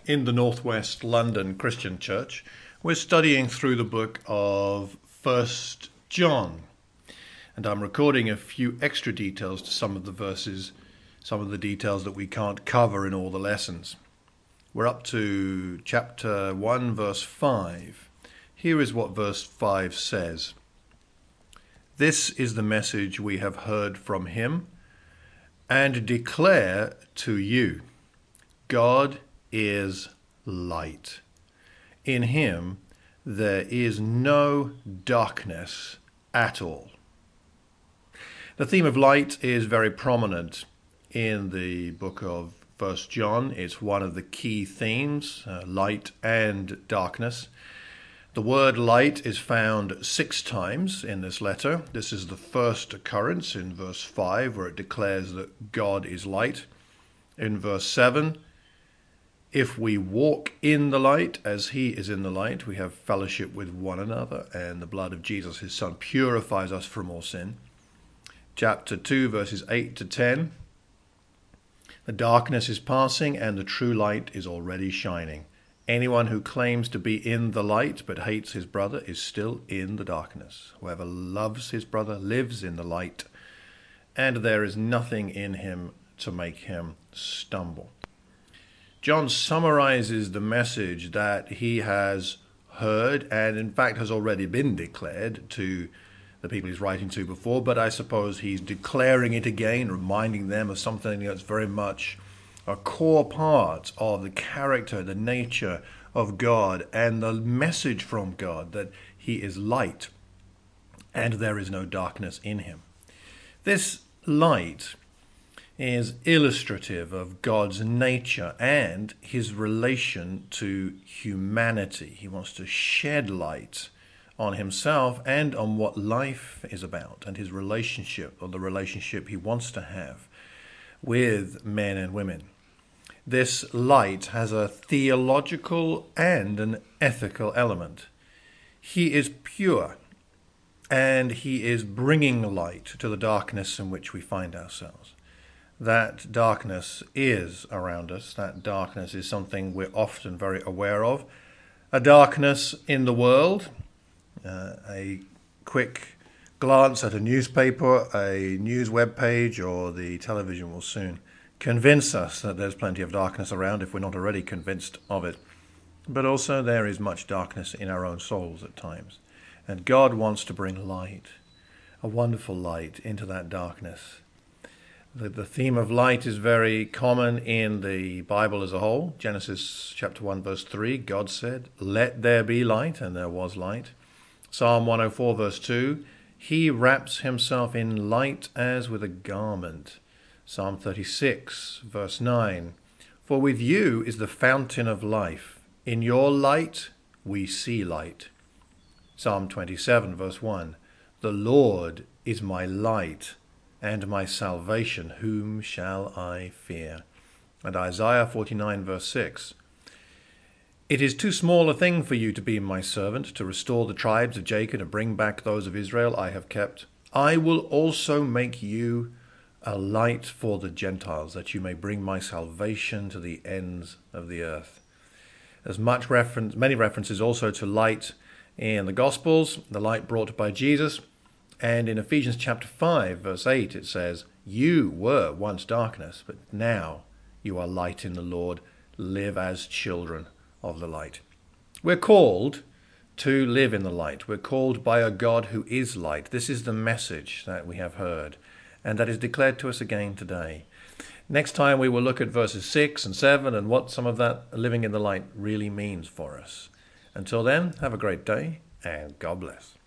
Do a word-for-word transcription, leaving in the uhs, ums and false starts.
in the Northwest London Christian Church. We're studying through the book of First John, and I'm recording a few extra details to some of the verses, some of the details that we can't cover in all the lessons. We're up to chapter one, verse five. Here is what verse five says. This is the message we have heard from him and declare to you. God is light. In him there is no darkness at all. The theme of light is very prominent in the book of First John. It's one of the key themes, uh, light and darkness. The word light is found six times in this letter. This is the first occurrence in verse five, where it declares that God is light. In verse seven, if we walk in the light as he is in the light, we have fellowship with one another, and the blood of Jesus, his son, purifies us from all sin. Chapter two, verses eight to ten, the darkness is passing and the true light is already shining. Anyone who claims to be in the light but hates his brother is still in the darkness. Whoever loves his brother lives in the light, and there is nothing in him to make him stumble. John summarizes the message that he has heard and in fact has already been declared to the people he's writing to before, but I suppose he's declaring it again, reminding them of something that's very much a core part of the character, the nature of God, and the message from God that he is light and there is no darkness in him. This light is illustrative of God's nature and his relation to humanity. He wants to shed light on himself and on what life is about and his relationship, or the relationship he wants to have with men and women. This light has a theological and an ethical element. He is pure, and he is bringing light to the darkness in which we find ourselves. That darkness is around us. That darkness is something we're often very aware of. A darkness in the world. Uh, a quick glance at a newspaper, a news web page, or the television will soon convince us that there's plenty of darkness around if we're not already convinced of it. But also there is much darkness in our own souls at times. And God wants to bring light, a wonderful light, into that darkness. The, the theme of light is very common in the Bible as a whole. Genesis chapter one, verse three, God said, "Let there be light," and there was light. Psalm one oh four, verse two, he wraps himself in light as with a garment. Psalm thirty-six, verse nine, for with you is the fountain of life. In your light we see light. Psalm twenty-seven, verse one, the Lord is my light and my salvation. Whom shall I fear? And Isaiah forty-nine, verse six, it is too small a thing for you to be my servant, to restore the tribes of Jacob and bring back those of Israel I have kept. I will also make you a light for the Gentiles, that you may bring my salvation to the ends of the earth. There's much reference, many references also to light in the Gospels, the light brought by Jesus. And in Ephesians chapter five, verse eight, it says, you were once darkness, but now you are light in the Lord. Live as children of the light. We're called to live in the light. We're called by a God who is light. This is the message that we have heard, and that is declared to us again today. Next time we will look at verses six and seven and what some of that living in the light really means for us. Until then, have a great day and God bless.